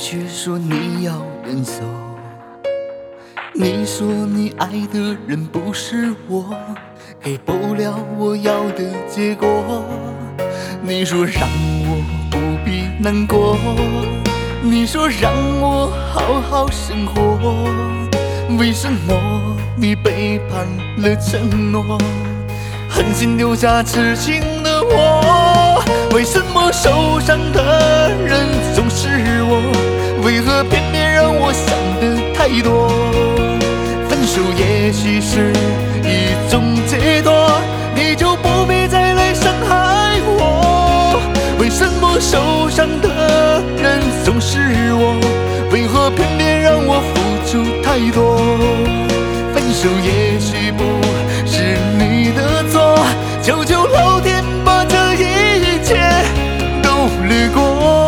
却说你要忍受，你说你爱的人不是我，给不了我要的结果。你说让我不必难过，你说让我好好生活。为什么你背叛了承诺，狠心留下痴情的我？为什么受伤的人总是我？为何偏偏让我想的太多？分手也许是一种解脱，你就不必再来伤害我。为什么受伤的人总是我？为何偏偏让我付出太多？分手也许不是你的错，求求老天把这一切都掠过。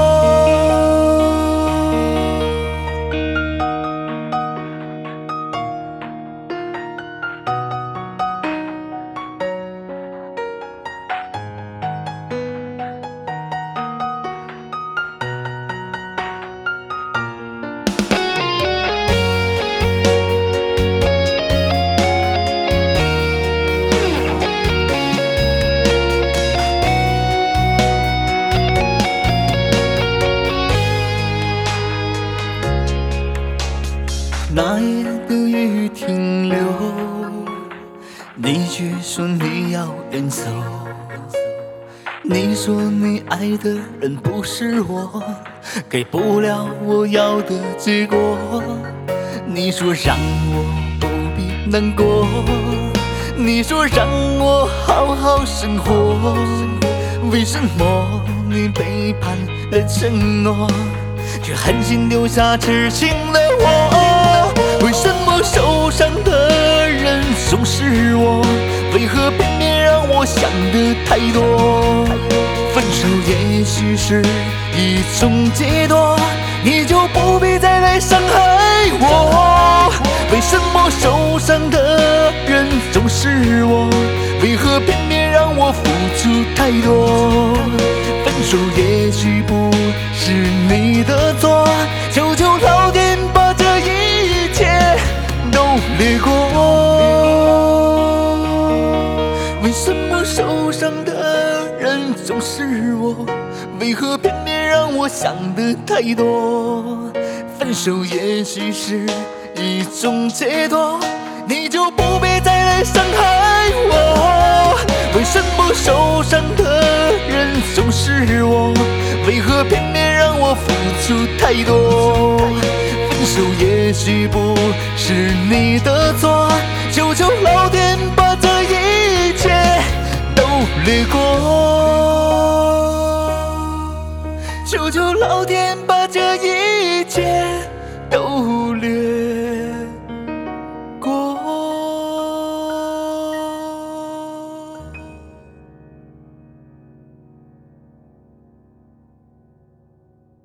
那夜的雨停留，你却说你要忍受。你说你爱的人不是我，给不了我要的结果。你说让我不必难过，你说让我好好生活。为什么你背叛了承诺，却狠心留下痴情的我？为什么受伤的人总是我？为何偏偏让我想的太多？分手也许是一种解脱，你就不必再来伤害我。为什么受伤的人总是我？为何偏偏让我付出太多？分手也许不是你的错，求求老天把这一切都掠过。为什么受伤的人总是我？为何偏偏让我想的太多？分手也许是一种解脱，你就不必再来伤害我。为什么受伤的人总是我？为何偏偏让我付出太多？分手也许不是你的错，求求老天把这一切都掠过。求求老天